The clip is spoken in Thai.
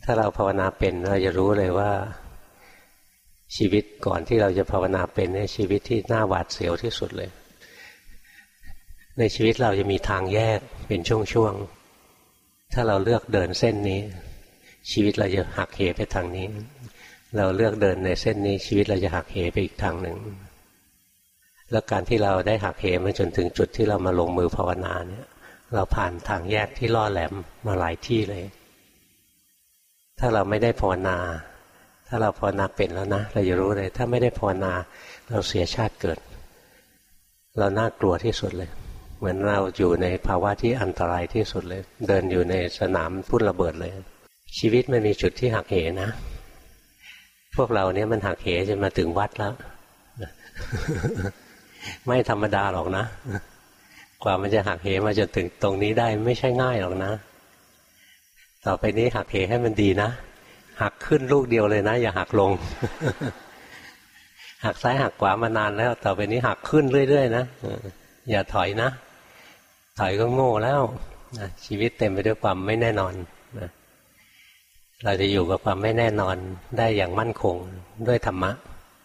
ถ้าเราภาวนาเป็นเราจะรู้เลยว่าชีวิตก่อนที่เราจะภาวนาเป็นเนี่ยชีวิตที่น่าหวาดเสียวที่สุดเลยในชีวิตเราจะมีทางแยกเป็นช่วงๆถ้าเราเลือกเดินเส้นนี้ชีวิตเราจะหักเหไปทางนี้เราเลือกเดินในเส้นนี้ชีวิตเราจะหักเหไปอีกทางหนึ่งแล้วการที่เราได้หักเหมาจนถึงจุดที่เรามาลงมือภาวนาเนี่ยเราผ่านทางแยกที่ล่อแหลมมาหลายที่เลยถ้าเราไม่ได้ภาวนาถ้าเราภาวนาเป็นแล้วนะเราจะรู้เลยถ้าไม่ได้ภาวนาเราเสียชาติเกิดเราน่ากลัวที่สุดเลยเหมือนเราอยู่ในภาวะที่อันตรายที่สุดเลยเดินอยู่ในสนามพุ่นระเบิดเลยชีวิตมันมีจุดที่หักเหนะพวกเราเนี่ยมันหักเหจนมาถึงวัดแล้วไม่ธรรมดาหรอกนะกว่ามันจะหักเหมาจนถึงตรงนี้ได้ไม่ใช่ง่ายหรอกนะต่อไปนี้หักเหให้มันดีนะหักขึ้นลูกเดียวเลยนะอย่าหักลง หักซ้ายหักขวามานานแล้วต่อไปนี้หักขึ้นเรื่อยๆนะอย่าถอยนะถอยก็โง่แล้วชีวิตเต็มไปด้วยความไม่แน่นอนเราจะอยู่กับความไม่แน่นอนได้อย่างมั่นคงด้วยธรรมะ